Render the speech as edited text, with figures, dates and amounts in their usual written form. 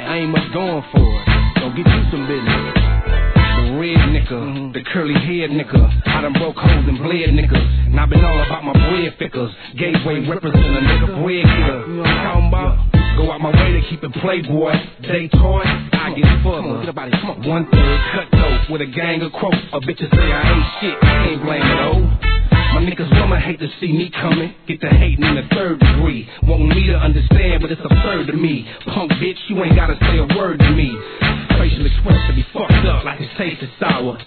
I ain't much going for it. So get you some business. The red nigga, the curly haired nigga, I done broke holes and bled niggas, and I been all about my bread figures. Gateway represent a nigga bread getter. You know what I'm talking about? Go out my way to keep it playboy. They toy, I get further. Get about it, come on. 1/3 cutthroat with a gang of quotes. A bitches say I ain't shit, I can't blame it, oh. My niggas woman hate to see me coming. Get the hating in the 3rd degree. Want me to understand, but it's absurd to me. Punk bitch, you ain't gotta say a word to me. Facial expression be fucked up like it's tasted sour.